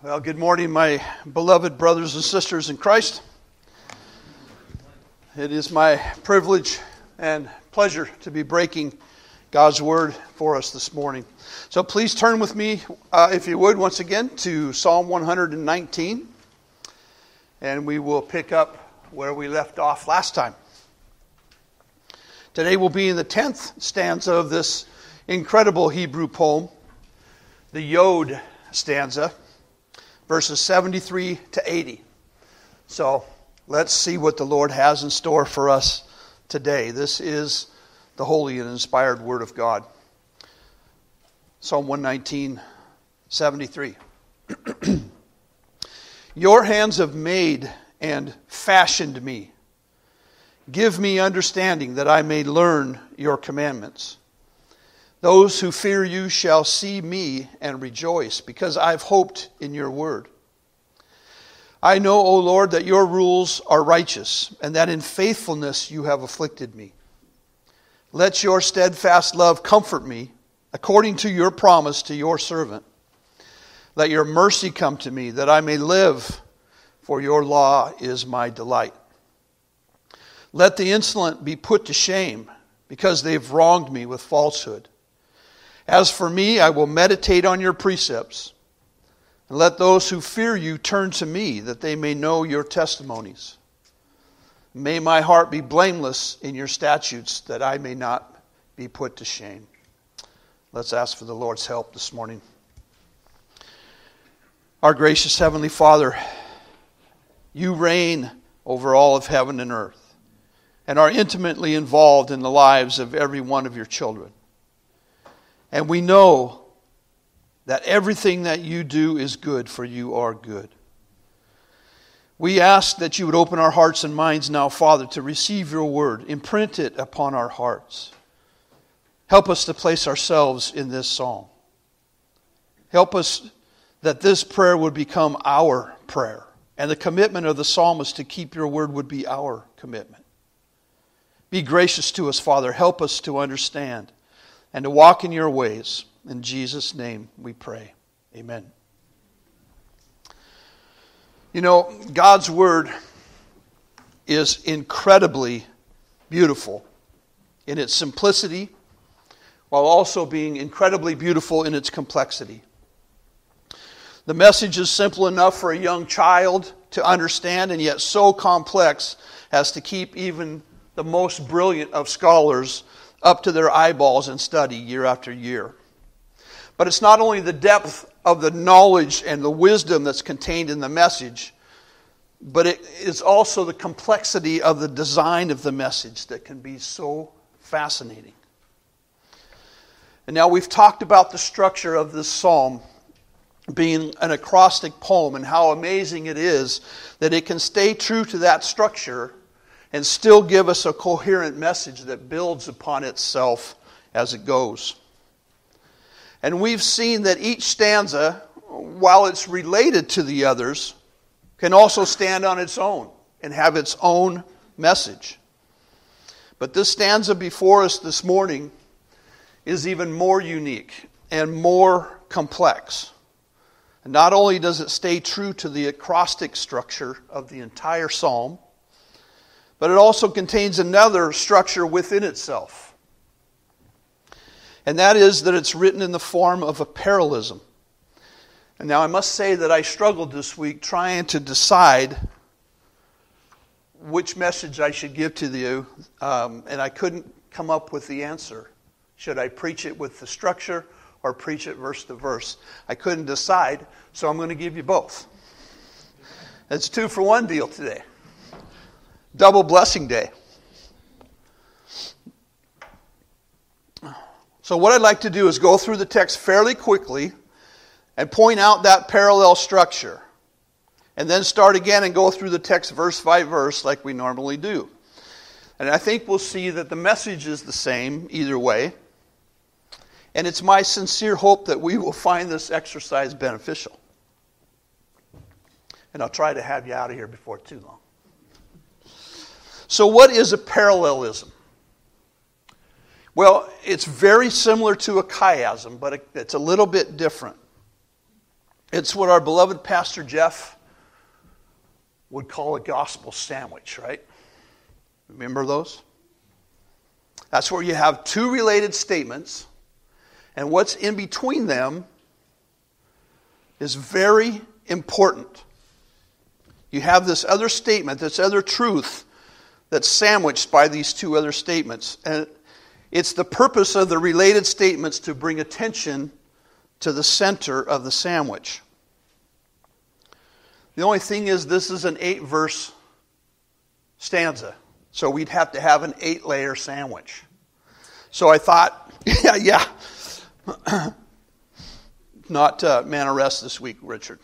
Well, good morning, my beloved brothers and sisters in Christ. It is my privilege and pleasure to be breaking God's Word for us this morning. So please turn with me, if you would, once again to Psalm 119. And we will pick up where we left off last time. Today we'll be in the 10th stanza of this incredible Hebrew poem, the Yod stanza. Verses 73 to 80. So let's see what the Lord has in store for us today. This is the holy and inspired Word of God. Psalm 119, 73. Your hands have made and fashioned me. Give me understanding that I may learn your commandments. Those who fear you shall see me and rejoice, because I've hoped in your word. I know, O Lord, that your rules are righteous, and that in faithfulness you have afflicted me. Let your steadfast love comfort me, according to your promise to your servant. Let your mercy come to me, that I may live, for your law is my delight. Let the insolent be put to shame, because they've wronged me with falsehood. As for me, I will meditate on your precepts. And let those who fear you turn to me, that they may know your testimonies. May my heart be blameless in your statutes, that I may not be put to shame. Let's ask for the Lord's help this morning. Our gracious Heavenly Father, you reign over all of heaven and earth, and are intimately involved in the lives of every one of your children. And we know that everything that you do is good, for you are good. We ask that you would open our hearts and minds now, Father, to receive your word. Imprint it upon our hearts. Help us to place ourselves in this psalm. Help us that this prayer would become our prayer. And the commitment of the psalmist to keep your word would be our commitment. Be gracious to us, Father. Help us to understand and to walk in your ways. In Jesus' name we pray. Amen. You know, God's Word is incredibly beautiful in its simplicity, while also being incredibly beautiful in its complexity. The message is simple enough for a young child to understand, and yet so complex as to keep even the most brilliant of scholars up to their eyeballs and study year after year. But it's not only the depth of the knowledge and the wisdom that's contained in the message, but it is also the complexity of the design of the message that can be so fascinating. And now we've talked about the structure of this psalm being an acrostic poem and how amazing it is that it can stay true to that structure and still give us a coherent message that builds upon itself as it goes. And we've seen that each stanza, while it's related to the others, can also stand on its own and have its own message. But this stanza before us this morning is even more unique and more complex. And not only does it stay true to the acrostic structure of the entire psalm, but it also contains another structure within itself. And that is that it's written in the form of a parallelism. And now I must say that I struggled this week trying to decide which message I should give to you, and I couldn't come up with the answer. Should I preach it with the structure or preach it verse to verse? I couldn't decide, so I'm going to give you both. It's 2-for-1 deal today. Double blessing day. So what I'd like to do is go through the text fairly quickly and point out that parallel structure. And then start again and go through the text verse by verse like we normally do. And I think we'll see that the message is the same either way. And it's my sincere hope that we will find this exercise beneficial. And I'll try to have you out of here before too long. So what is a parallelism? Well, it's very similar to a chiasm, but it's a little bit different. It's what our beloved Pastor Jeff would call a gospel sandwich, right? Remember those? That's where you have two related statements, and what's in between them is very important. You have this other statement, this other truth that's sandwiched by these two other statements. And it's the purpose of the related statements to bring attention to the center of the sandwich. The only thing is, this is an 8-verse stanza. So we'd have to have an 8-layer sandwich. So I thought, yeah. Not man of rest this week, Richard.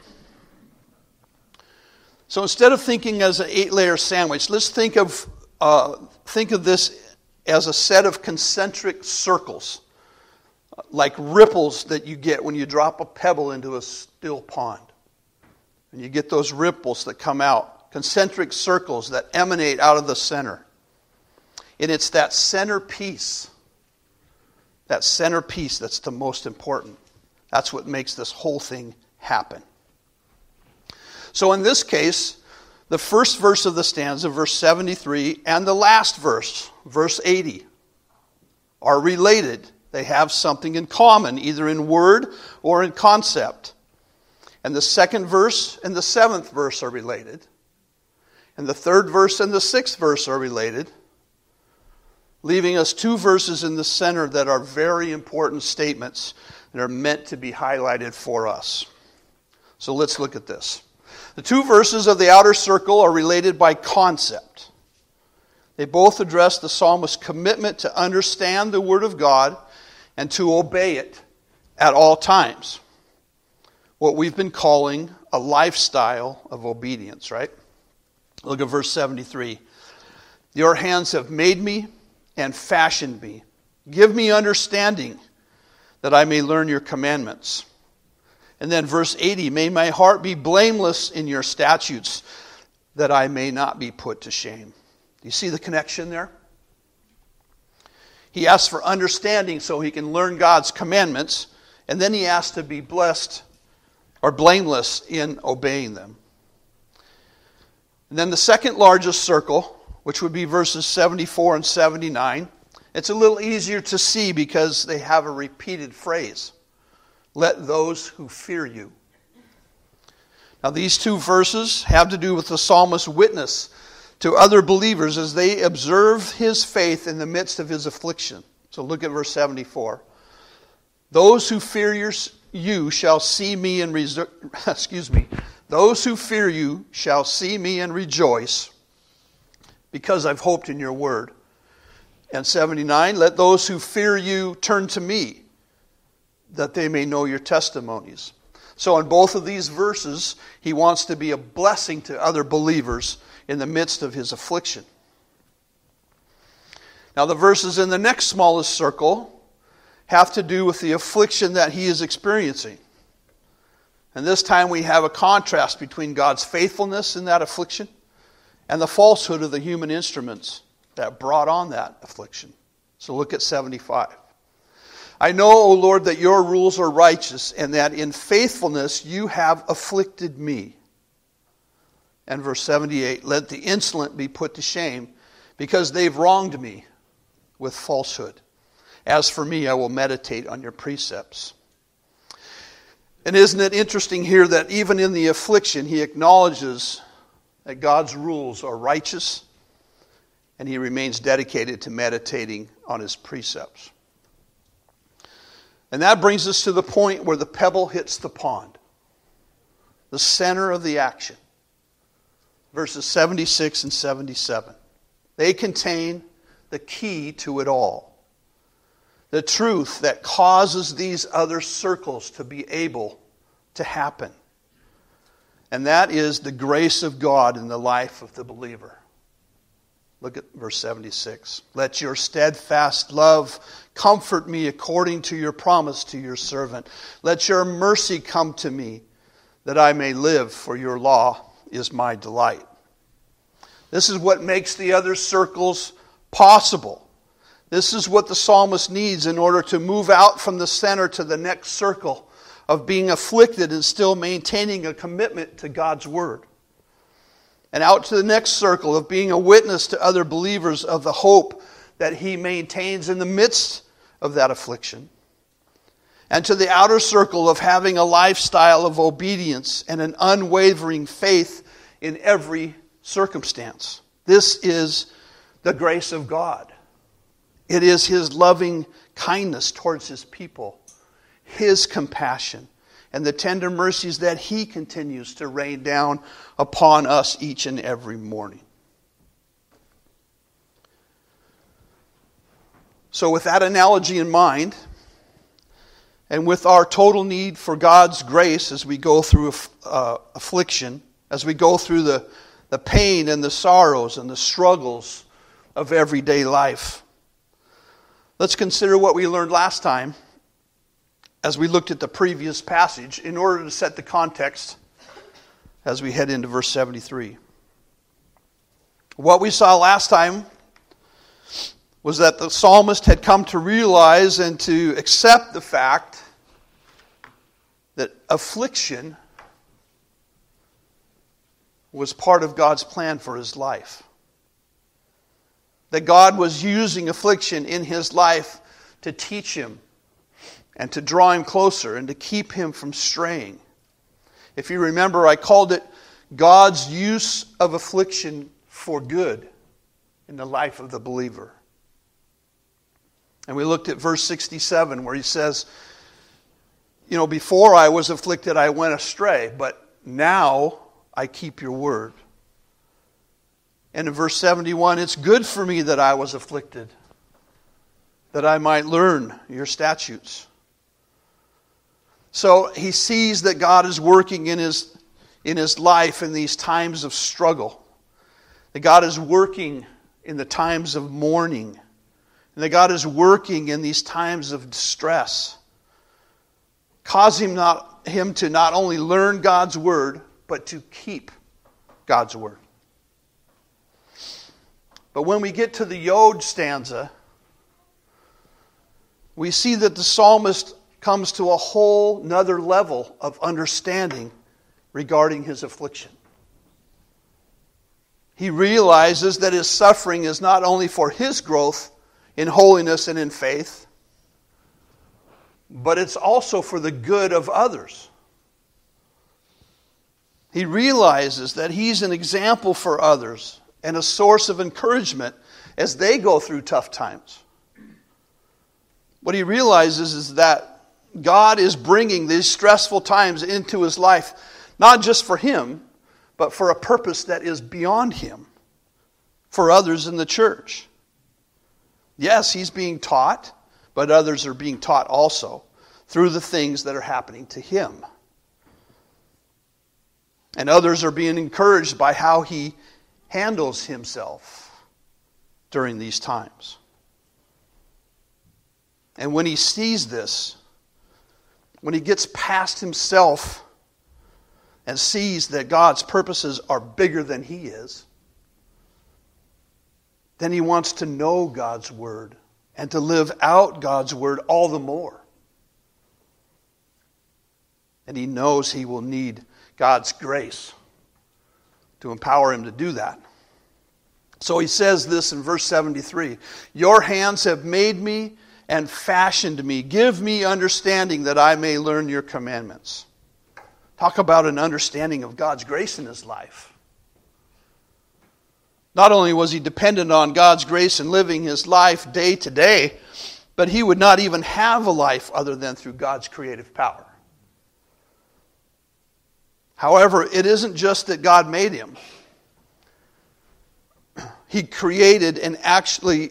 So instead of thinking as an 8-layer sandwich, let's think of this as a set of concentric circles, like ripples that you get when you drop a pebble into a still pond. And you get those ripples that come out, concentric circles that emanate out of the center. And it's that centerpiece that's the most important. That's what makes this whole thing happen. So in this case, the first verse of the stanza, verse 73, and the last verse, verse 80, are related. They have something in common, either in word or in concept. And the second verse and the 7th verse are related. And the 3rd verse and the 6th verse are related, leaving us 2 verses in the center that are very important statements and are meant to be highlighted for us. So let's look at this. The 2 verses of the outer circle are related by concept. They both address the psalmist's commitment to understand the Word of God and to obey it at all times. What we've been calling a lifestyle of obedience, right? Look at verse 73. Your hands have made me and fashioned me. Give me understanding that I may learn your commandments. And then verse 80, may my heart be blameless in your statutes, that I may not be put to shame. Do you see the connection there? He asks for understanding so he can learn God's commandments, and then he asks to be blessed or blameless in obeying them. And then the second largest circle, which would be verses 74 and 79, it's a little easier to see because they have a repeated phrase. Let those who fear you. Now these 2 verses have to do with the psalmist's witness to other believers as they observe his faith in the midst of his affliction. So look at verse 74. Those who fear you shall see me and Those who fear you shall see me and rejoice, because I've hoped in your word. And 79, let those who fear you turn to me, that they may know your testimonies. So in both of these verses, he wants to be a blessing to other believers in the midst of his affliction. Now the verses in the next smallest circle have to do with the affliction that he is experiencing. And this time we have a contrast between God's faithfulness in that affliction and the falsehood of the human instruments that brought on that affliction. So look at 75. I know, O Lord, that your rules are righteous, and that in faithfulness you have afflicted me. And verse 78, let the insolent be put to shame, because they've wronged me with falsehood. As for me, I will meditate on your precepts. And isn't it interesting here that even in the affliction, he acknowledges that God's rules are righteous, and he remains dedicated to meditating on his precepts. And that brings us to the point where the pebble hits the pond, the center of the action. Verses 76 and 77. They contain the key to it all. The truth that causes these other circles to be able to happen. And that is the grace of God in the life of the believer. Look at verse 76. Let your steadfast love comfort me according to your promise to your servant. Let your mercy come to me, that I may live, for your law is my delight. This is what makes the other circles possible. This is what the psalmist needs in order to move out from the center to the next circle of being afflicted and still maintaining a commitment to God's word. And out to the next circle of being a witness to other believers of the hope that he maintains in the midst of that affliction. And to the outer circle of having a lifestyle of obedience and an unwavering faith in every circumstance. This is the grace of God. It is his loving kindness towards his people, his compassion, and the tender mercies that he continues to rain down upon us each and every morning. So with that analogy in mind, and with our total need for God's grace as we go through affliction, as we go through the pain and the sorrows and the struggles of everyday life, let's consider what we learned last time as we looked at the previous passage in order to set the context as we head into verse 73. What we saw last time was that the psalmist had come to realize and to accept the fact that affliction was part of God's plan for his life. That God was using affliction in his life to teach him and to draw him closer and to keep him from straying. If you remember, I called it God's use of affliction for good in the life of the believer. And we looked at verse 67 where he says, before I was afflicted I went astray, but now I keep your word. And in verse 71, it's good for me that I was afflicted, that I might learn your statutes. So he sees that God is working in his life in these times of struggle. That God is working in the times of mourning. And that God is working in these times of distress. Causing him to not only learn God's word, but to keep God's word. But when we get to the Yod stanza, we see that the psalmist comes to a whole nother level of understanding regarding his affliction. He realizes that his suffering is not only for his growth in holiness and in faith, but it's also for the good of others. He realizes that he's an example for others and a source of encouragement as they go through tough times. What he realizes is that God is bringing these stressful times into his life, not just for him, but for a purpose that is beyond him, for others in the church. Yes, he's being taught, but others are being taught also through the things that are happening to him. And others are being encouraged by how he handles himself during these times. And when he sees this, when he gets past himself and sees that God's purposes are bigger than he is, then he wants to know God's word and to live out God's word all the more. And he knows he will need God's grace to empower him to do that. So he says this in verse 73, "Your hands have made me and fashioned me. Give me understanding that I may learn your commandments." Talk about an understanding of God's grace in his life. Not only was he dependent on God's grace in living his life day to day, but he would not even have a life other than through God's creative power. However, it isn't just that God made him. He created and actually,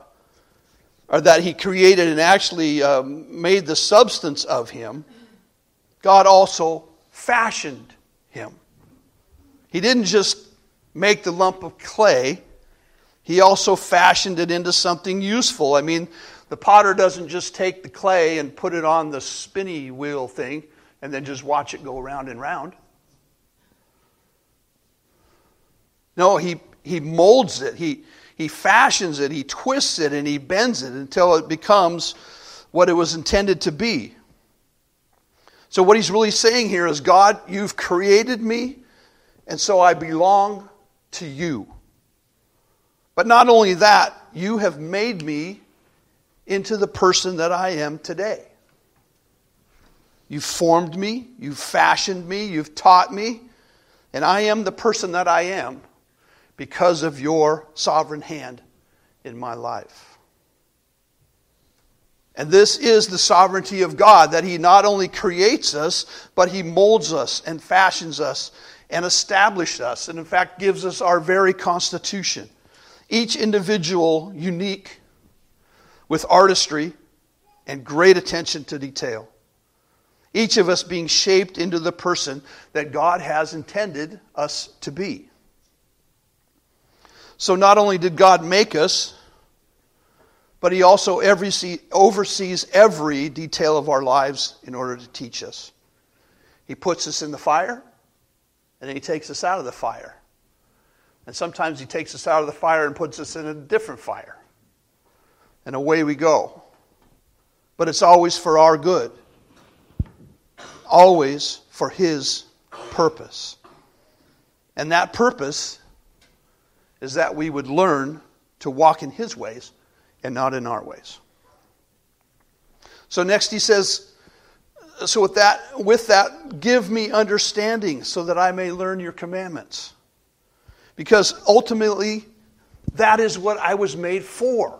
made the substance of him. God also fashioned him. He didn't just make the lump of clay. He also fashioned it into something useful. I mean, the potter doesn't just take the clay and put it on the spinny wheel thing and then just watch it go round and round. No, he molds it. He fashions it. He twists it and he bends it until it becomes what it was intended to be. So what he's really saying here is, God, you've created me, and so I belong to you. But not only that, you have made me into the person that I am today. You've formed me, you've fashioned me, you've taught me, and I am the person that I am because of your sovereign hand in my life. And this is the sovereignty of God, that He not only creates us, but He molds us and fashions us and establishes us, and in fact gives us our very constitution. Each individual unique, with artistry and great attention to detail. Each of us being shaped into the person that God has intended us to be. So not only did God make us, but He also oversees every detail of our lives in order to teach us. He puts us in the fire, and then He takes us out of the fire. And sometimes He takes us out of the fire and puts us in a different fire. And away we go. But it's always for our good. Always for His purpose. And that purpose is that we would learn to walk in His ways and not in our ways. So next he says, so with that, give me understanding so that I may learn your commandments. Because ultimately, that is what I was made for.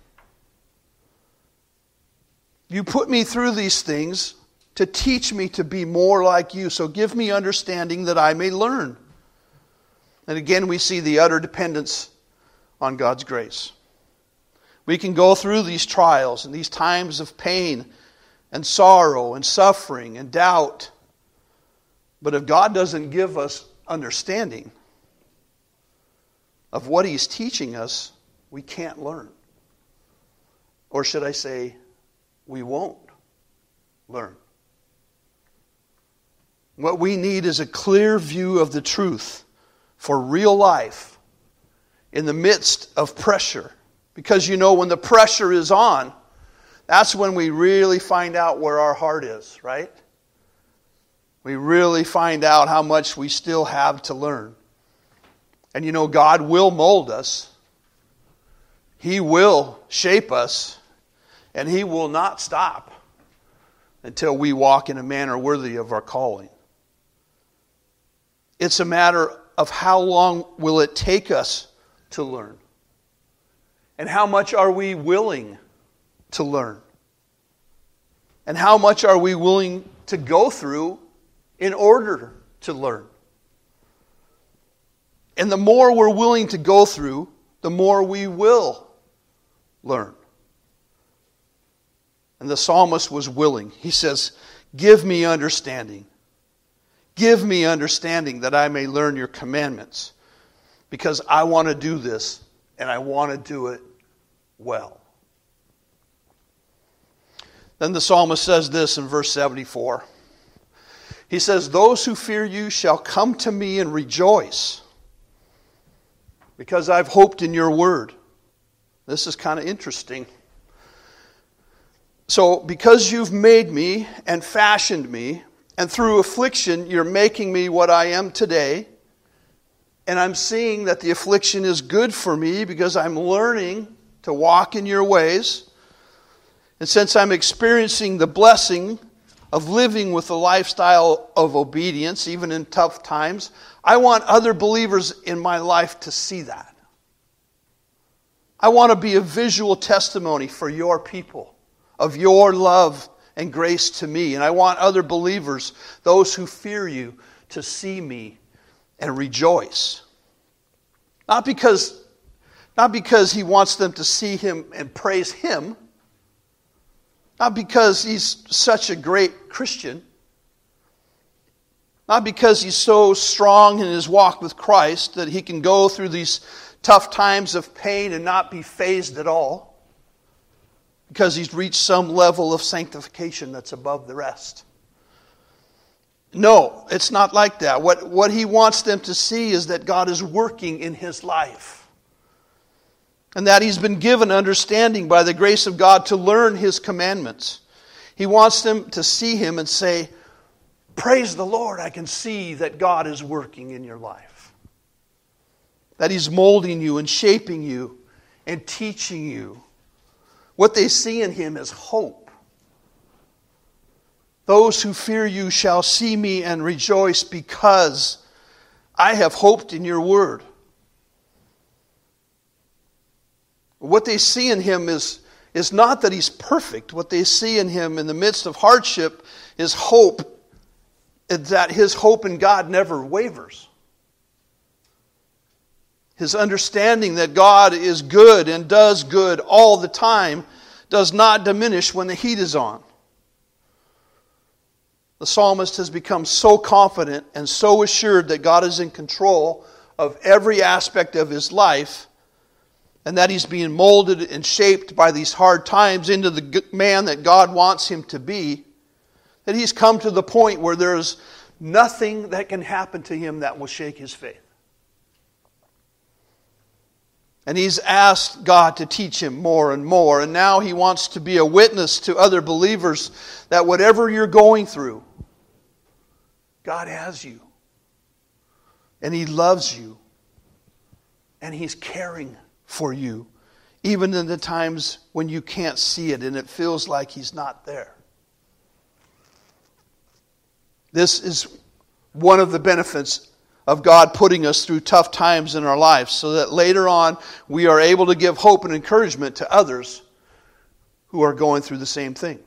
You put me through these things to teach me to be more like you. So give me understanding that I may learn. And again, we see the utter dependence on God's grace. We can go through these trials and these times of pain and sorrow and suffering and doubt. But if God doesn't give us understanding of what He's teaching us, we can't learn. Or should I say, we won't learn. What we need is a clear view of the truth for real life in the midst of pressure. Because when the pressure is on, that's when we really find out where our heart is, right? We really find out how much we still have to learn. And God will mold us. He will shape us. And He will not stop until we walk in a manner worthy of our calling. It's a matter of how long will it take us to learn? And how much are we willing to learn? And how much are we willing to go through in order to learn? And the more we're willing to go through, the more we will learn. And the psalmist was willing. He says, give me understanding. Give me understanding that I may learn your commandments. Because I want to do this, and I want to do it well. Then the psalmist says this in verse 74. He says, those who fear you shall come to me and rejoice, because I've hoped in your word. This is kind of interesting. So, because you've made me and fashioned me, and through affliction you're making me what I am today, and I'm seeing that the affliction is good for me because I'm learning to walk in your ways, and since I'm experiencing the blessing of living with a lifestyle of obedience, even in tough times, I want other believers in my life to see that. I want to be a visual testimony for your people of your love and grace to me. And I want other believers, those who fear you, to see me and rejoice. Not because He wants them to see Him and praise Him. Not because He's such a great Christian. Not because He's so strong in His walk with Christ that He can go through these tough times of pain and not be fazed at all. Because He's reached some level of sanctification that's above the rest. No, it's not like that. What He wants them to see is that God is working in his life. And that he's been given understanding by the grace of God to learn His commandments. He wants them to see Him and say, praise the Lord, I can see that God is working in your life. That He's molding you and shaping you and teaching you. What they see in Him is hope. Those who fear you shall see me and rejoice because I have hoped in your word. What they see in Him is not that He's perfect. What they see in Him in the midst of hardship is hope. That His hope in God never wavers. His understanding that God is good and does good all the time does not diminish when the heat is on. The psalmist has become so confident and so assured that God is in control of every aspect of his life, and that he's being molded and shaped by these hard times into the man that God wants him to be, that he's come to the point where there's nothing that can happen to him that will shake his faith. And he's asked God to teach him more and more, and now he wants to be a witness to other believers that whatever you're going through, God has you. And He loves you. And He's caring for you. Even in the times when you can't see it and it feels like He's not there. This is one of the benefits of God putting us through tough times in our lives, so that later on we are able to give hope and encouragement to others who are going through the same thing.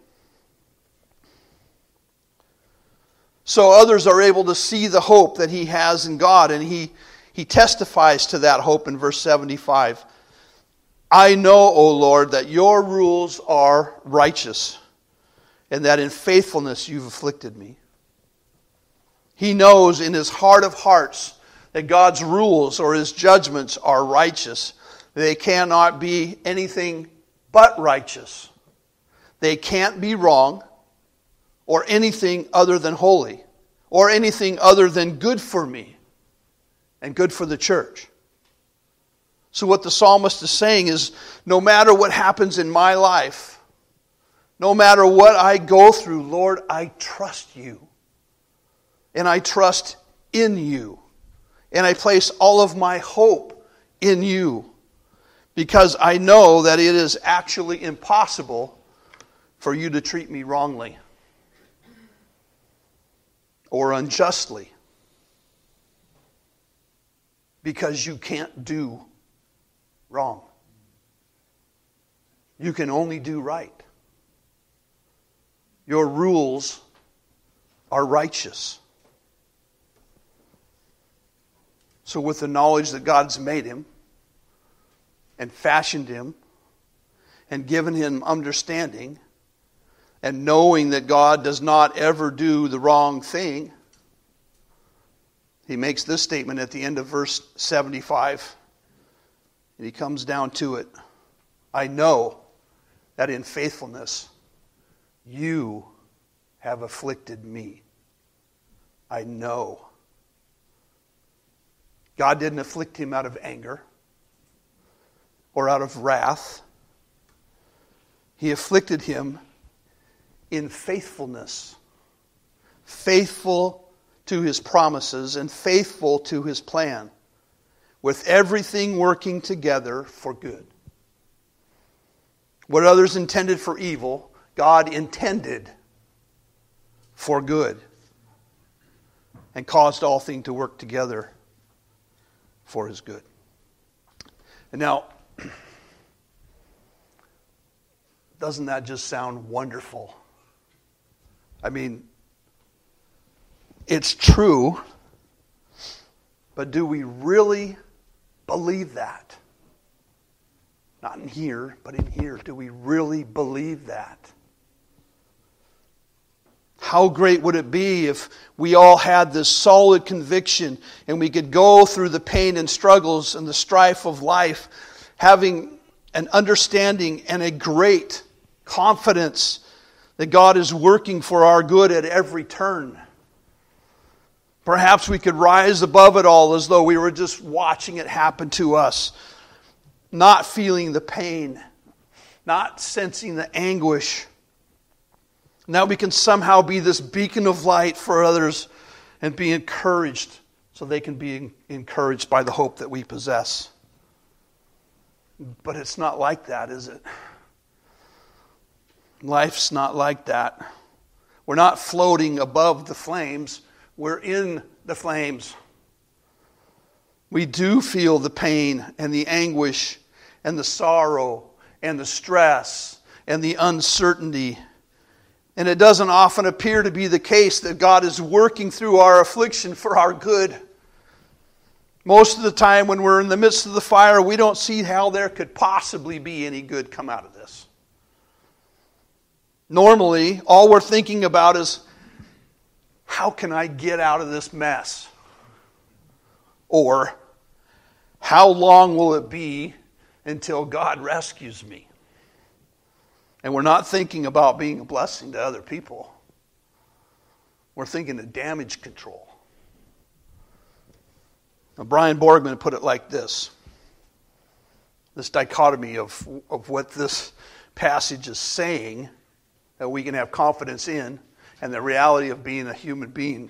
So others are able to see the hope that he has in God, and he testifies to that hope in verse 75. I know, O Lord, that your rules are righteous, and that in faithfulness you've afflicted me. He knows in his heart of hearts that God's rules or His judgments are righteous. They cannot be anything but righteous. They can't be wrong, or anything other than holy, or anything other than good for me and good for the church. So what the psalmist is saying is, no matter what happens in my life, no matter what I go through, Lord, I trust you. And I trust in you. And I place all of my hope in you. Because I know that it is actually impossible for you to treat me wrongly or unjustly, because you can't do wrong. You can only do right. Your rules are righteous. So with the knowledge that God's made him and fashioned him and given him understanding, and knowing that God does not ever do the wrong thing, he makes this statement at the end of verse 75. And he comes down to it. I know that in faithfulness you have afflicted me. I know. God didn't afflict him out of anger or out of wrath. He afflicted him in faithfulness. Faithful to his promises and faithful to his plan, with everything working together for good. What others intended for evil, God intended for good, and caused all things to work together for his good. And now, doesn't that just sound wonderful? I mean, it's true, but do we really believe that? Not in here, but in here. Do we really believe that? How great would it be if we all had this solid conviction and we could go through the pain and struggles and the strife of life, having an understanding and a great confidence that God is working for our good at every turn. Perhaps we could rise above it all as though we were just watching it happen to us, not feeling the pain, not sensing the anguish, Now we can somehow be this beacon of light for others and be encouraged so they can be encouraged by the hope that we possess. But it's not like that, is it? Life's not like that. We're not floating above the flames. We're in the flames. We do feel the pain and the anguish and the sorrow and the stress and the uncertainty. And it doesn't often appear to be the case that God is working through our affliction for our good. Most of the time when we're in the midst of the fire, we don't see how there could possibly be any good come out of this. Normally, all we're thinking about is, how can I get out of this mess? Or, how long will it be until God rescues me? And we're not thinking about being a blessing to other people. We're thinking of damage control. Now, Brian Borgman put it like this dichotomy of what this passage is saying that we can have confidence in, and the reality of being a human being.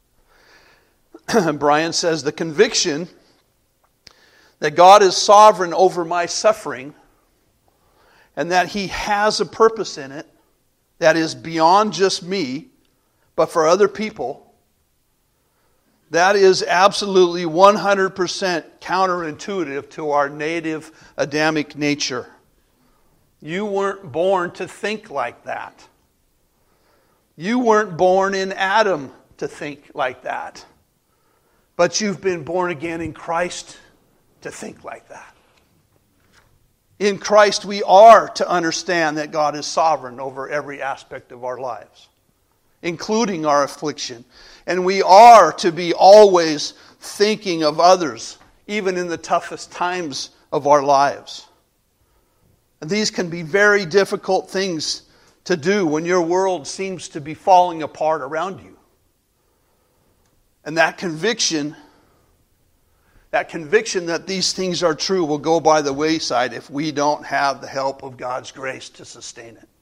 Brian says, the conviction that God is sovereign over my suffering and that He has a purpose in it that is beyond just me, but for other people, that is absolutely 100% counterintuitive to our native Adamic nature. You weren't born to think like that. You weren't born in Adam to think like that. But you've been born again in Christ to think like that. In Christ we are to understand that God is sovereign over every aspect of our lives, including our affliction. And we are to be always thinking of others, even in the toughest times of our lives. And these can be very difficult things to do when your world seems to be falling apart around you. And that conviction that these things are true will go by the wayside if we don't have the help of God's grace to sustain it.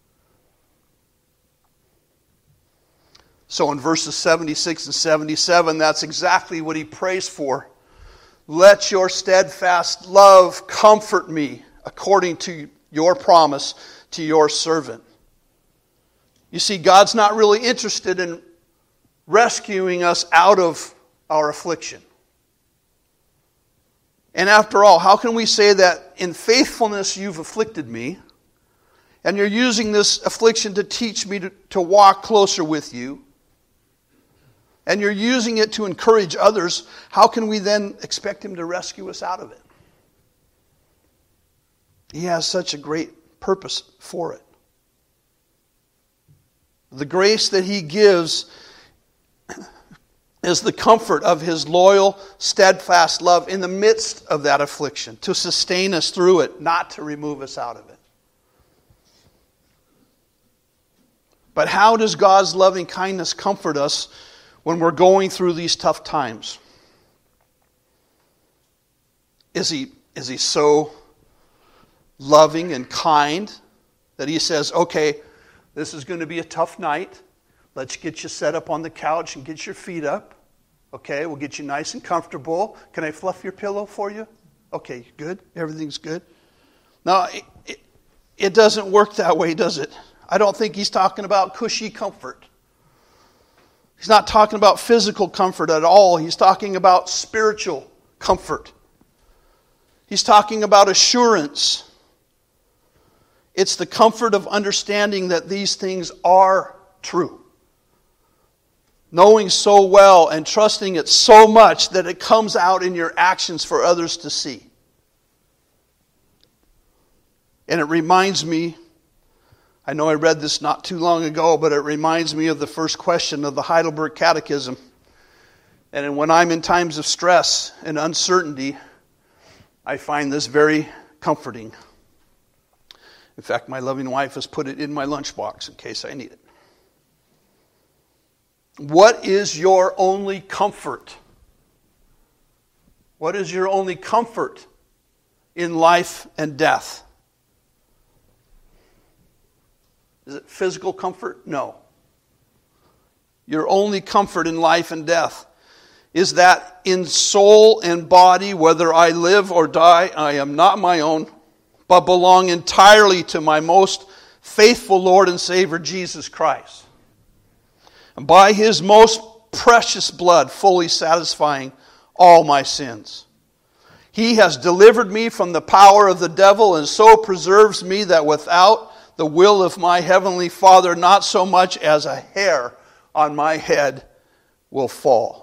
So in verses 76 and 77, that's exactly what he prays for. Let your steadfast love comfort me according to your promise to your servant. You see, God's not really interested in rescuing us out of our affliction. And after all, how can we say that in faithfulness you've afflicted me, and you're using this affliction to teach me to walk closer with you, and you're using it to encourage others, how can we then expect Him to rescue us out of it? He has such a great purpose for it. The grace that He gives is the comfort of His loyal, steadfast love in the midst of that affliction, to sustain us through it, not to remove us out of it. But how does God's loving kindness comfort us when we're going through these tough times? Is He so loving and kind that He says, okay, this is going to be a tough night. Let's get you set up on the couch and get your feet up. Okay, we'll get you nice and comfortable. Can I fluff your pillow for you? Okay, good. Everything's good. Now, it doesn't work that way, does it? I don't think He's talking about cushy comfort. He's not talking about physical comfort at all. He's talking about spiritual comfort. He's talking about assurance. It's the comfort of understanding that these things are true. Knowing so well and trusting it so much that it comes out in your actions for others to see. And it reminds me, I know I read this not too long ago, but it reminds me of the first question of the Heidelberg Catechism. And when I'm in times of stress and uncertainty, I find this very comforting. In fact, my loving wife has put it in my lunchbox in case I need it. What is your only comfort? What is your only comfort in life and death? Is it physical comfort? No. Your only comfort in life and death is that in soul and body, whether I live or die, I am not my own, but belong entirely to my most faithful Lord and Savior, Jesus Christ. And by His most precious blood, fully satisfying all my sins. He has delivered me from the power of the devil and so preserves me that without the will of my heavenly Father, not so much as a hair on my head will fall.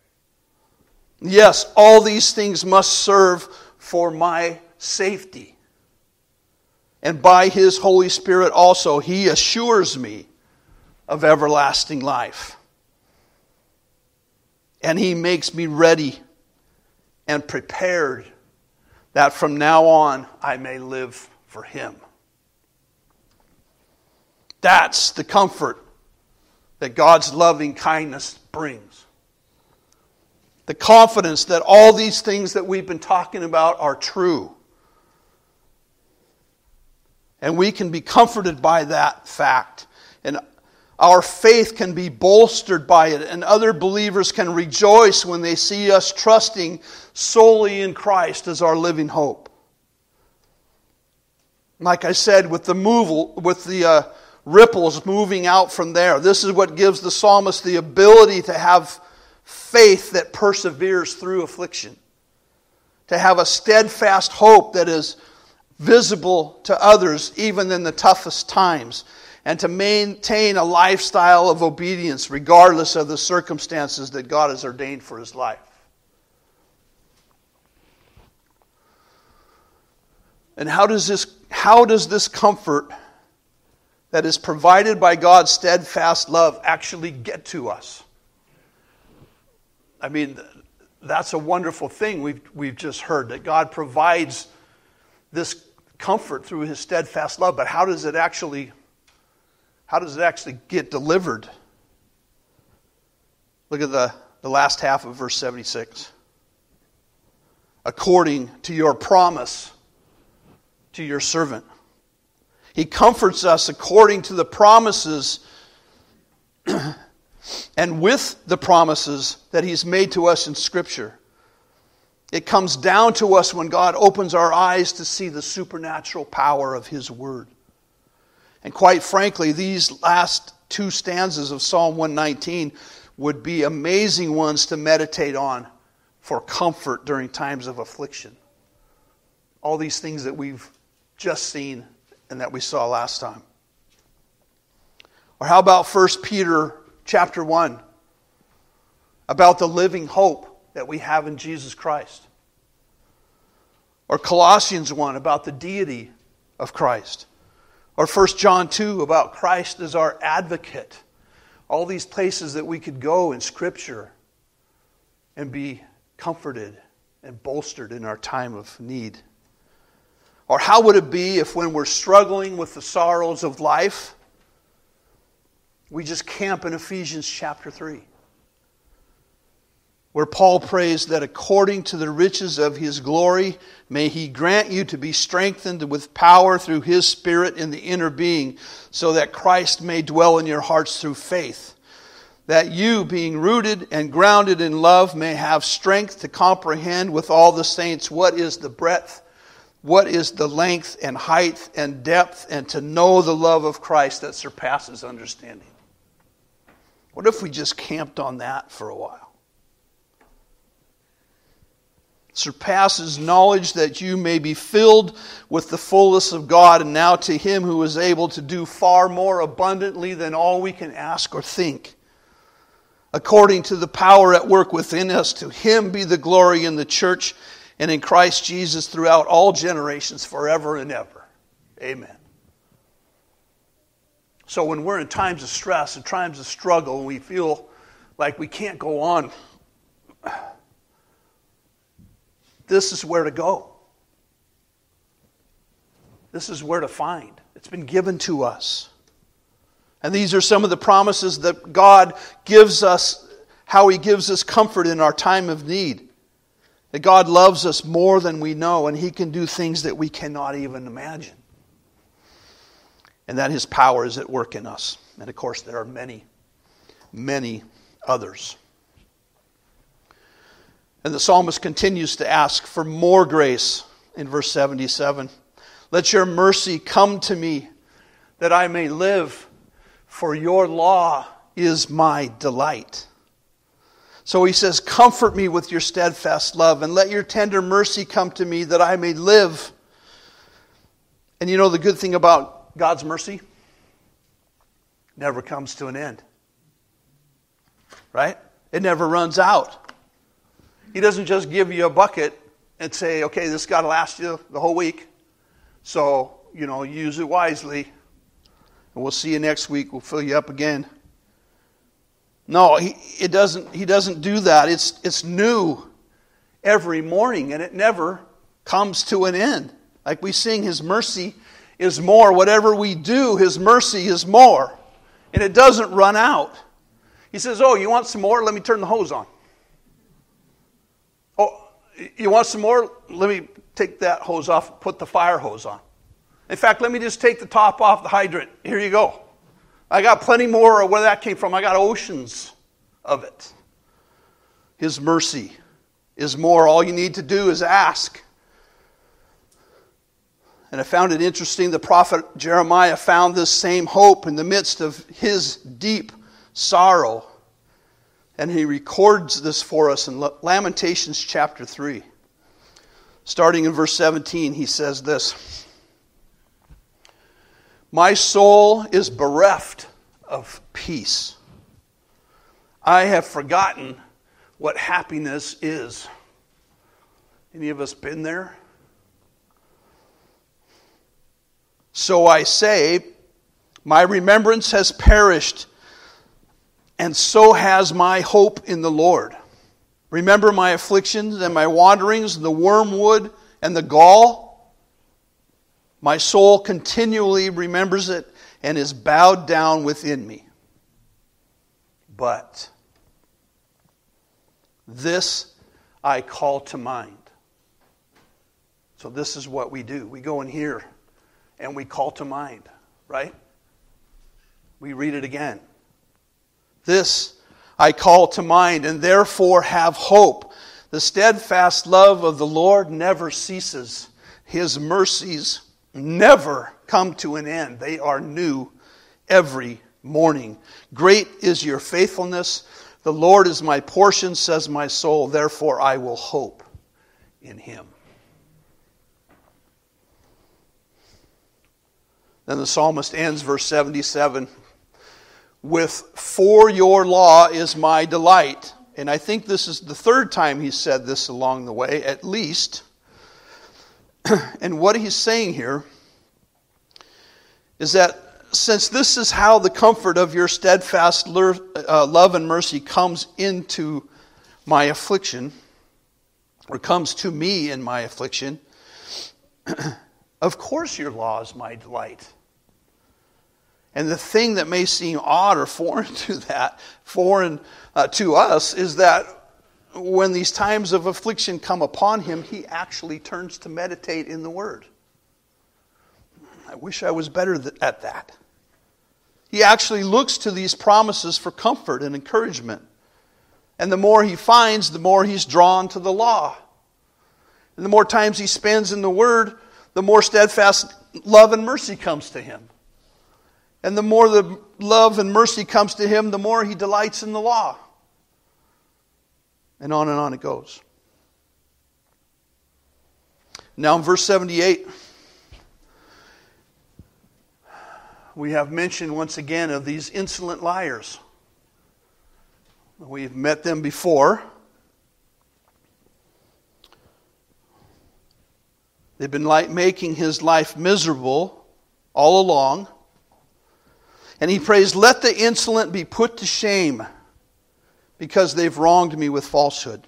Yes, all these things must serve for my safety. And by His Holy Spirit also, He assures me of everlasting life. And He makes me ready and prepared that from now on I may live for Him. That's the comfort that God's loving kindness brings. The confidence that all these things that we've been talking about are true. And we can be comforted by that fact. And our faith can be bolstered by it. And other believers can rejoice when they see us trusting solely in Christ as our living hope. Like I said, with the ripples moving out from there, this is what gives the psalmist the ability to have faith that perseveres through affliction. To have a steadfast hope that is visible to others even in the toughest times. And to maintain a lifestyle of obedience regardless of the circumstances that God has ordained for his life. And how does this comfort that is provided by God's steadfast love actually get to us? I mean, that's a wonderful thing we've just heard, that God provides this comfort through His steadfast love. But how does it actually get delivered? Look at the last half of verse 76. According to your promise to your servant. He comforts us according to the promises and with the promises that He's made to us in Scripture. It comes down to us when God opens our eyes to see the supernatural power of His Word. And quite frankly, these last two stanzas of Psalm 119 would be amazing ones to meditate on for comfort during times of affliction. All these things that we've just seen and that we saw last time. Or how about 1 Peter chapter 1? About the living hope that we have in Jesus Christ. Or Colossians 1 about the deity of Christ. Or 1 John 2 about Christ as our advocate. All these places that we could go in Scripture and be comforted and bolstered in our time of need. Or how would it be if when we're struggling with the sorrows of life, we just camp in Ephesians chapter 3. Where Paul prays that according to the riches of His glory, may He grant you to be strengthened with power through His Spirit in the inner being, so that Christ may dwell in your hearts through faith. That you, being rooted and grounded in love, may have strength to comprehend with all the saints what is the breadth, what is the length and height and depth, and to know the love of Christ that surpasses understanding. What if we just camped on that for a while? Surpasses knowledge, that you may be filled with the fullness of God, and now to Him who is able to do far more abundantly than all we can ask or think. According to the power at work within us, to Him be the glory in the church and in Christ Jesus throughout all generations, forever and ever. Amen. So when we're in times of stress and times of struggle and we feel like we can't go on, this is where to go. This is where to find. It's been given to us. And these are some of the promises that God gives us, how He gives us comfort in our time of need. That God loves us more than we know, and He can do things that we cannot even imagine. and that His power is at work in us. And of course, there are many, many others. And the psalmist continues to ask for more grace in verse 77. Let your mercy come to me, that I may live, for your law is my delight. So he says, comfort me with your steadfast love, and let your tender mercy come to me, that I may live. And you know the good thing about God's mercy? Never comes to an end. Right? It never runs out. He doesn't just give you a bucket and say, okay, this got to last you the whole week. So, use it wisely. And we'll see you next week. We'll fill you up again. No, he doesn't do that. It's new every morning, and it never comes to an end. Like we sing, His mercy is more. Whatever we do, His mercy is more. And it doesn't run out. He says, oh, you want some more? Let me turn the hose on. Oh, you want some more? Let me take that hose off and put the fire hose on. In fact, let me just take the top off the hydrant. Here you go. I got plenty more of where that came from. I got oceans of it. His mercy is more. All you need to do is ask. And I found it interesting, the prophet Jeremiah found this same hope in the midst of his deep sorrow. And he records this for us in Lamentations chapter 3. Starting in verse 17, he says this: my soul is bereft of peace. I have forgotten what happiness is. Any of us been there? So I say, my remembrance has perished, and so has my hope in the Lord. Remember my afflictions and my wanderings, the wormwood and the gall. My soul continually remembers it and is bowed down within me. But this I call to mind. So this is what we do. We go in here and we call to mind, right? We read it again. This I call to mind, and therefore have hope. The steadfast love of the Lord never ceases. His mercies never come to an end. They are new every morning. Great is your faithfulness. The Lord is my portion, says my soul. Therefore I will hope in Him. Then the psalmist ends verse 77 with, for your law is my delight. And I think this is the third time he said this along the way, at least. And what he's saying here is that since this is how the comfort of your steadfast love and mercy comes into my affliction, or comes to me in my affliction, of course your law is my delight. And the thing that may seem odd or foreign to us, is that when these times of affliction come upon him, he actually turns to meditate in the Word. I wish I was better at that. He actually looks to these promises for comfort and encouragement. And the more he finds, the more he's drawn to the law. And the more times he spends in the Word, the more steadfast love and mercy comes to him. And the more the love and mercy comes to him, the more he delights in the law. And on it goes. Now in verse 78, we have mention once again of these insolent liars. We've met them before. They've been making his life miserable all along. And he prays, let the insolent be put to shame, because they've wronged me with falsehood.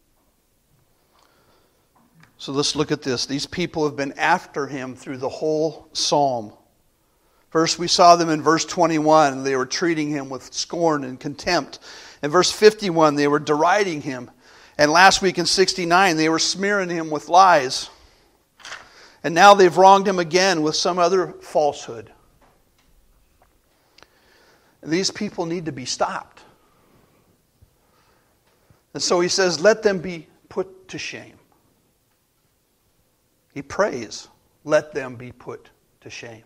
So let's look at this. These people have been after him through the whole psalm. First, we saw them in verse 21. They were treating him with scorn and contempt. In verse 51, they were deriding him. And last week in 69, they were smearing him with lies. And now they've wronged him again with some other falsehood. And these people need to be stopped. And so he says, let them be put to shame. He prays, let them be put to shame.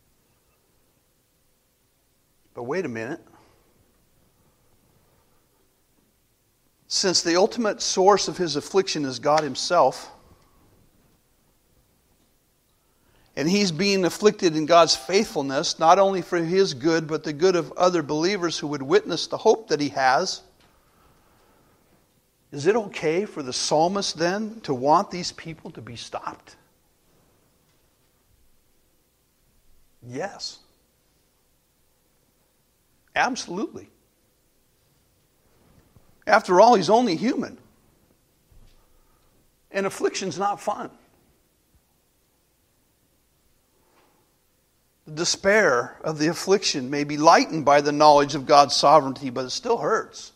But wait a minute. Since the ultimate source of his affliction is God himself, and he's being afflicted in God's faithfulness, not only for his good, but the good of other believers who would witness the hope that he has, is it okay for the psalmist then to want these people to be stopped? Yes. Absolutely. After all, he's only human. And affliction's not fun. The despair of the affliction may be lightened by the knowledge of God's sovereignty, but it still hurts.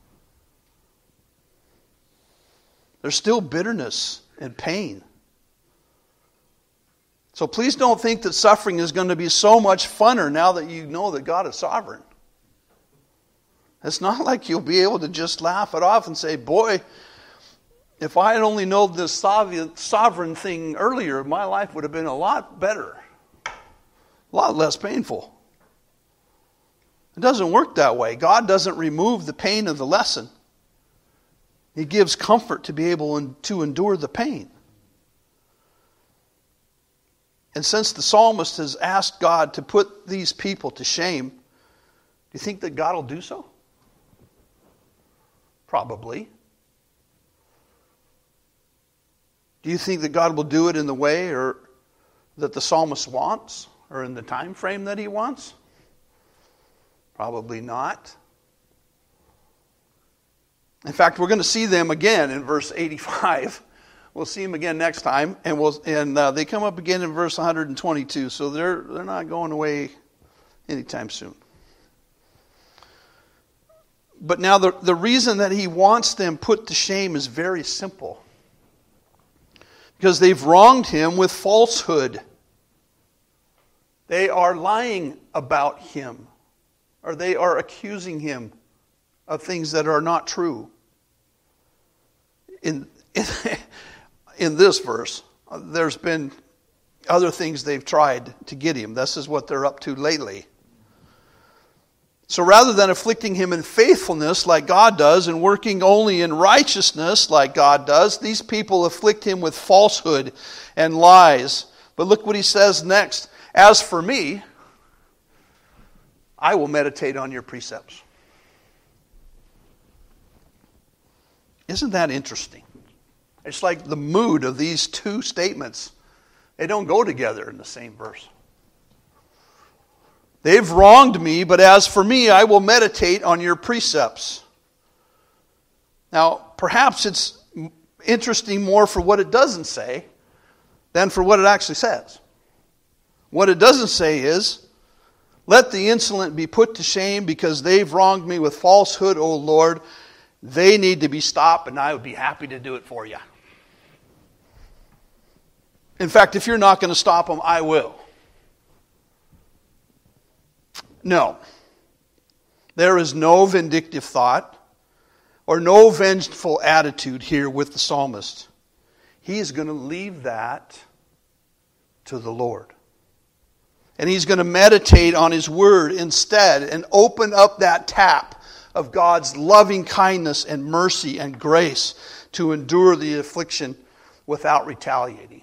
There's still bitterness and pain. So please don't think that suffering is going to be so much funner now that you know that God is sovereign. It's not like you'll be able to just laugh it off and say, boy, if I had only known this sovereign thing earlier, my life would have been a lot better, a lot less painful. It doesn't work that way. God doesn't remove the pain of the lesson. He gives comfort to be able to endure the pain. And since the psalmist has asked God to put these people to shame, do you think that God will do so? Probably. Do you think that God will do it in the way or that the psalmist wants or in the time frame that he wants? Probably not. In fact, we're going to see them again in verse 85. We'll see them again next time, and they come up again in verse 122. So they're not going away anytime soon. But now the reason that he wants them put to shame is very simple. Because they've wronged him with falsehood. They are lying about him. Or they are accusing him of things that are not true. In this verse, there's been other things they've tried to get him. This is what they're up to lately. So rather than afflicting him in faithfulness like God does and working only in righteousness like God does, these people afflict him with falsehood and lies. But look what he says next. As for me, I will meditate on your precepts. Isn't that interesting? It's like the mood of these two statements. They don't go together in the same verse. They've wronged me, but as for me, I will meditate on your precepts. Now, perhaps it's interesting more for what it doesn't say than for what it actually says. What it doesn't say is, let the insolent be put to shame because they've wronged me with falsehood, O Lord. They need to be stopped, and I would be happy to do it for you. In fact, if you're not going to stop them, I will. No. There is no vindictive thought or no vengeful attitude here with the psalmist. He is going to leave that to the Lord. And he's going to meditate on his word instead and open up that tap of God's loving kindness and mercy and grace to endure the affliction without retaliating.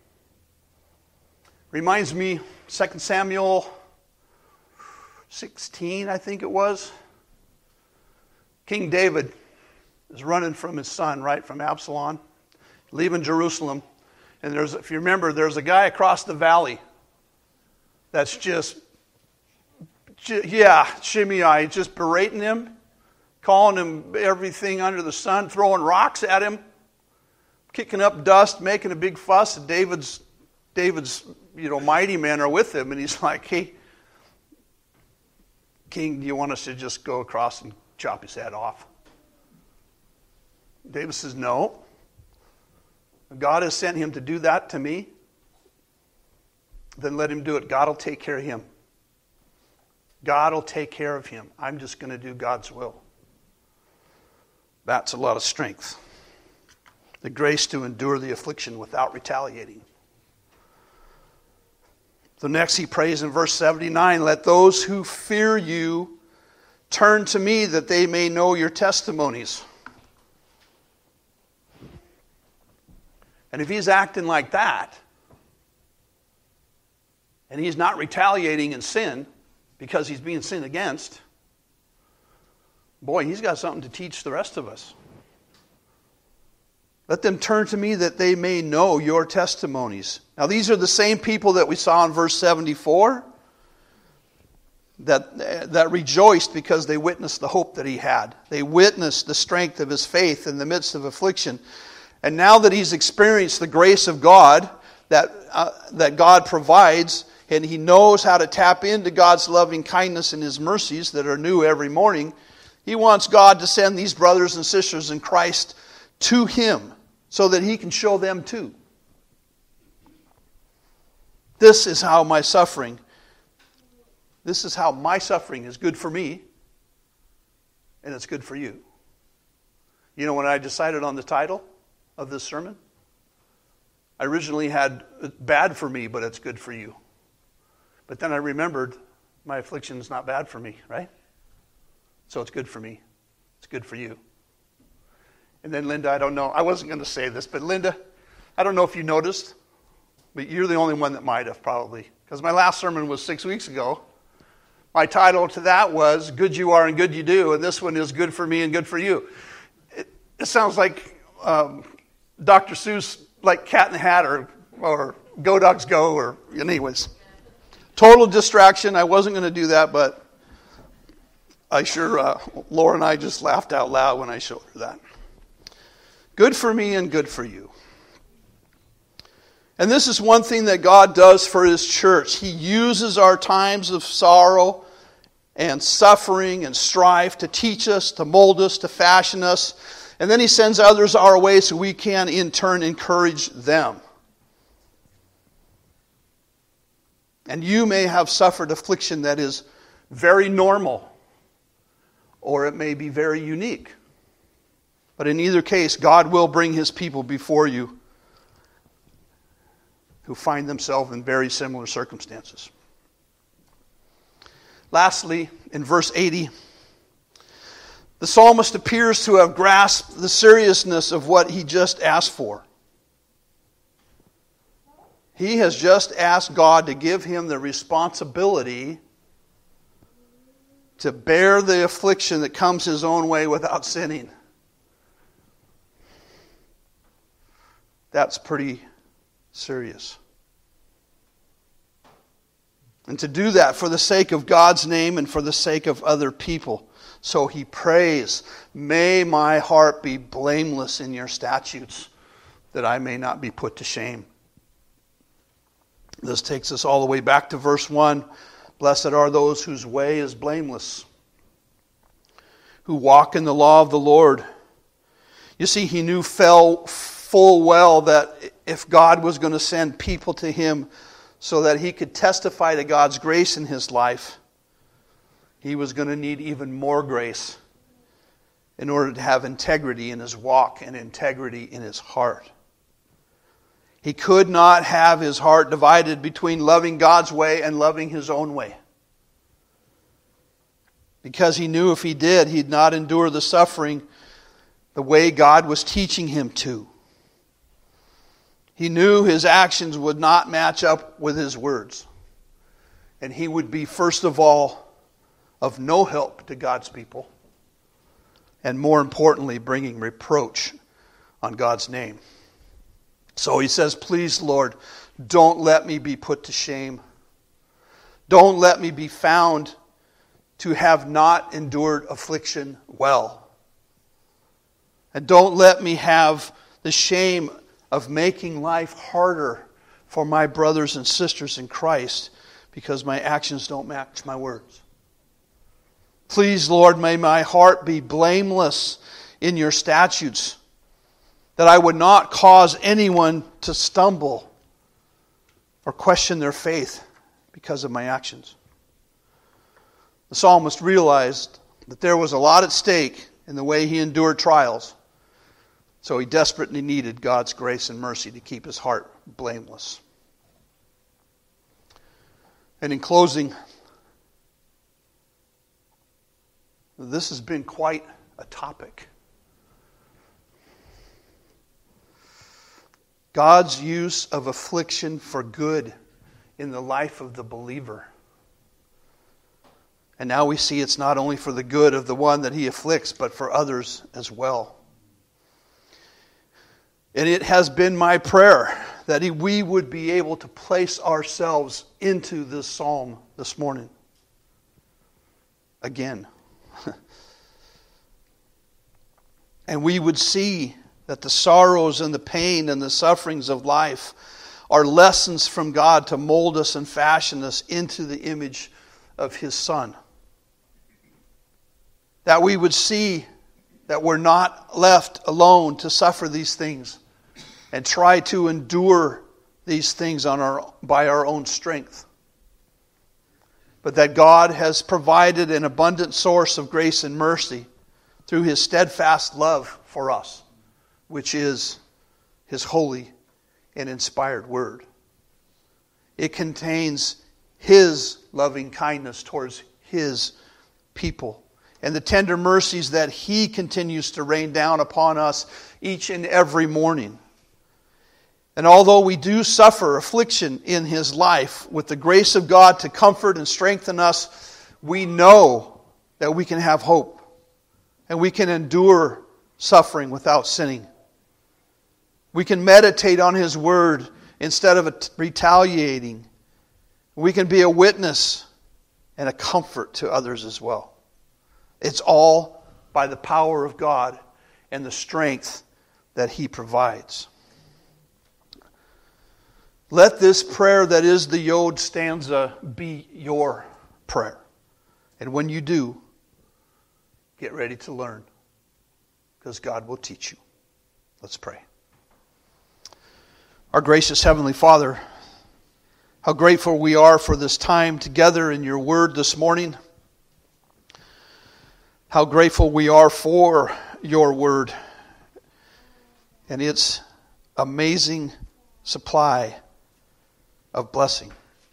Reminds me, 2 Samuel 16, I think it was. King David is running from his son, right, from Absalom, leaving Jerusalem. And if you remember, there's a guy across the valley that's Shimei, just berating him, calling him everything under the sun, throwing rocks at him, kicking up dust, making a big fuss. And David's mighty men are with him, and he's like, hey, King, do you want us to just go across and chop his head off? David says, no. God has sent him to do that to me. Then let him do it. God will take care of him. God will take care of him. I'm just going to do God's will. That's a lot of strength. The grace to endure the affliction without retaliating. So next he prays in verse 79, let those who fear you turn to me that they may know your testimonies. And if he's acting like that, and he's not retaliating in sin because he's being sinned against, boy, he's got something to teach the rest of us. Let them turn to me that they may know your testimonies. Now these are the same people that we saw in verse 74 that rejoiced because they witnessed the hope that he had. They witnessed the strength of his faith in the midst of affliction. And now that he's experienced the grace of God that God provides, and he knows how to tap into God's loving kindness and his mercies that are new every morning, he wants God to send these brothers and sisters in Christ to him so that he can show them too. This is how my suffering is good for me, and it's good for you. You know, when I decided on the title of this sermon, I originally had bad for me, but it's good for you. But then I remembered my affliction is not bad for me, right? So it's good for me. It's good for you. And then Linda, I don't know, I wasn't going to say this, but Linda, I don't know if you noticed, but you're the only one that might have probably. Because my last sermon was 6 weeks ago. My title to that was, Good You Are and Good You Do, and this one is Good for Me and Good for You. It sounds like Dr. Seuss, like Cat in the Hat or Go Dogs Go, or anyways. Total distraction. I wasn't going to do that, but Laura and I just laughed out loud when I showed her that. Good for me and good for you. And this is one thing that God does for his church. He uses our times of sorrow and suffering and strife to teach us, to mold us, to fashion us. And then he sends others our way so we can in turn encourage them. And you may have suffered affliction that is very normal, or it may be very unique. But in either case, God will bring his people before you who find themselves in very similar circumstances. Lastly, in verse 80, the psalmist appears to have grasped the seriousness of what he just asked for. He has just asked God to give him the responsibility to bear the affliction that comes his own way without sinning. That's pretty serious. And to do that for the sake of God's name and for the sake of other people. So he prays, may my heart be blameless in your statutes, that I may not be put to shame. This takes us all the way back to verse 1. Blessed are those whose way is blameless, who walk in the law of the Lord. You see, he knew full well that if God was going to send people to him so that he could testify to God's grace in his life, he was going to need even more grace in order to have integrity in his walk and integrity in his heart. He could not have his heart divided between loving God's way and loving his own way. Because he knew if he did, he'd not endure the suffering the way God was teaching him to. He knew his actions would not match up with his words. And he would be, first of all, of no help to God's people. And more importantly, bringing reproach on God's name. So he says, please, Lord, don't let me be put to shame. Don't let me be found to have not endured affliction well. And don't let me have the shame of making life harder for my brothers and sisters in Christ because my actions don't match my words. Please, Lord, may my heart be blameless in your statutes, that I would not cause anyone to stumble or question their faith because of my actions. The psalmist realized that there was a lot at stake in the way he endured trials. So he desperately needed God's grace and mercy to keep his heart blameless. And in closing, this has been quite a topic. God's use of affliction for good in the life of the believer. And now we see it's not only for the good of the one that he afflicts, but for others as well. And it has been my prayer that we would be able to place ourselves into this psalm this morning. Again. And we would see that the sorrows and the pain and the sufferings of life are lessons from God to mold us and fashion us into the image of His Son. That we would see that we're not left alone to suffer these things and try to endure these things by our own strength. But that God has provided an abundant source of grace and mercy through His steadfast love for us, which is His holy and inspired Word. It contains His loving kindness towards His people and the tender mercies that He continues to rain down upon us each and every morning. And although we do suffer affliction in His life, with the grace of God to comfort and strengthen us, we know that we can have hope and we can endure suffering without sinning. We can meditate on His Word instead of retaliating. We can be a witness and a comfort to others as well. It's all by the power of God and the strength that He provides. Let this prayer that is the Yod stanza be your prayer. And when you do, get ready to learn, because God will teach you. Let's pray. Our gracious Heavenly Father, how grateful we are for this time together in your Word this morning. How grateful we are for your Word and its amazing supply of blessing,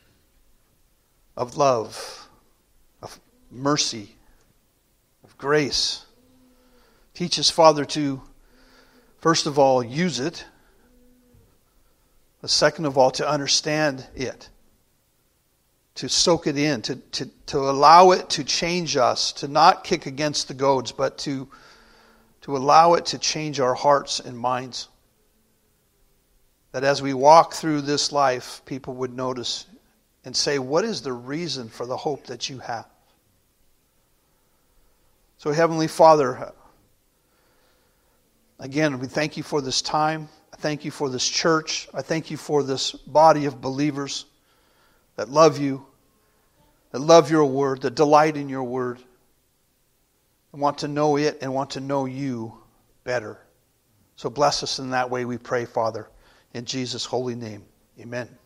of love, of mercy, of grace. Teach us, Father, to, first of all, use it. But second of all, to understand it. To soak it in. To allow it to change us. To not kick against the goads, but to allow it to change our hearts and minds. That as we walk through this life, people would notice and say, what is the reason for the hope that you have? So, Heavenly Father, again, we thank you for this time. I thank you for this church. I thank you for this body of believers that love you, that love your Word, that delight in your Word, and want to know it and want to know you better. So bless us in that way, we pray, Father. In Jesus' holy name, amen.